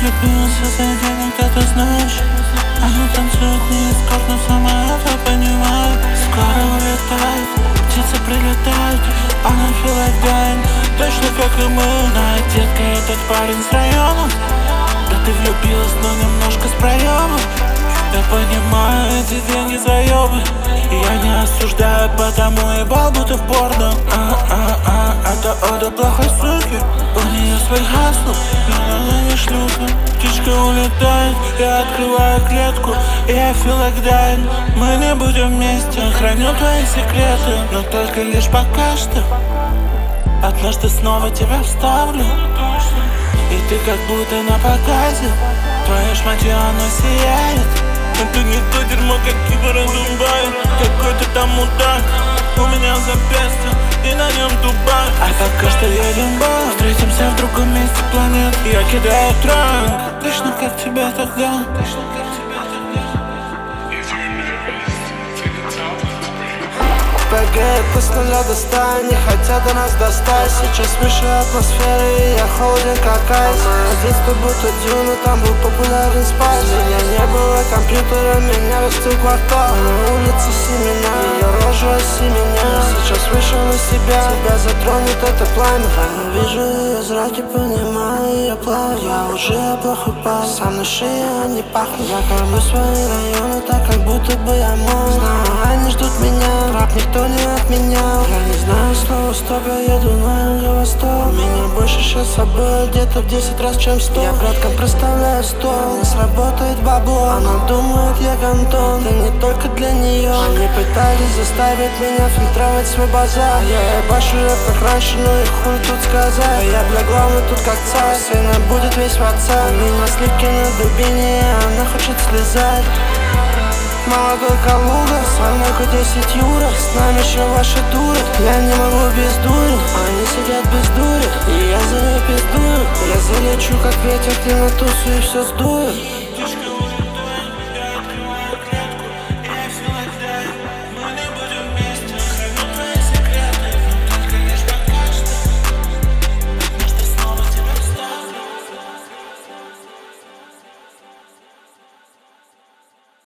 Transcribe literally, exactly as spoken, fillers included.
влюбился за денег, да ты знаешь. Она танцует не эскорт, но сама это понимает. Скоро улетает, птицы прилетают. Она feel like dying, точно как и мы. Но детка, этот парень с района. Да ты влюбилась, но немножко с проемом. Я понимаю, эти деньги заебы. И я не осуждаю, потому ебал, будто в порно. А-а-а, это ода плохой суки. У нее свой хасл, но она не шлюха. Птичка улетает, я открываю клетку, и я feel like dying. Мы не будем вместе, храню твои секреты, но только лишь пока что. Однажды снова тебя вставлю, и ты как будто на показе. Твое шматье, оно сияет. Это не то дерьмо, как кибер из Дубая. Какой-то там мудак, у меня запястье, и на нем Дубай. А пока что едем в бар, встретимся в другом месте планет. Я кидаю транк, точно как тебя тогда. ПГ с нуля до ста, не хотят до нас достать. Сейчас выше атмосферы, и я холоден как айс. Детство будто дюна, там был популярен спайс. У меня не было компьютера, меня растил квартал. На улице семена, ее рожа осеменя. Сейчас вышел из себя, тебя затронет это пламя. Я вижу ее зраки, понимаю ее плавь. Я уже плохой парень, сам на шее не пахнет. Я кормлю свои районы так, как будто бы я мой. Знаю, они ждут меня, рап никто не отменял. Я не знаю слова стоп, я еду на юго-восток. Меня больше сейчас с собой где-то в десять раз, чем сто. Я браткам проставляю стол, не сработает бабло. Она думает, я гандон, ты не только для нее. Они пытались заставить меня фильтровать свой базар. Я ебашу рэп как раньше, ну и хуй тут сказать. А я бля главный тут как царь, сына будет весь в отца. У меня сливки на дубине, она хочет слезать. Молодой Калуга, со мной хоть десять юра. С нами еще ваши дуры. Я не могу без дури, они сидят без дури. И я за ней пиздую. Я залечу как ветер, ты на тусу и все сдую.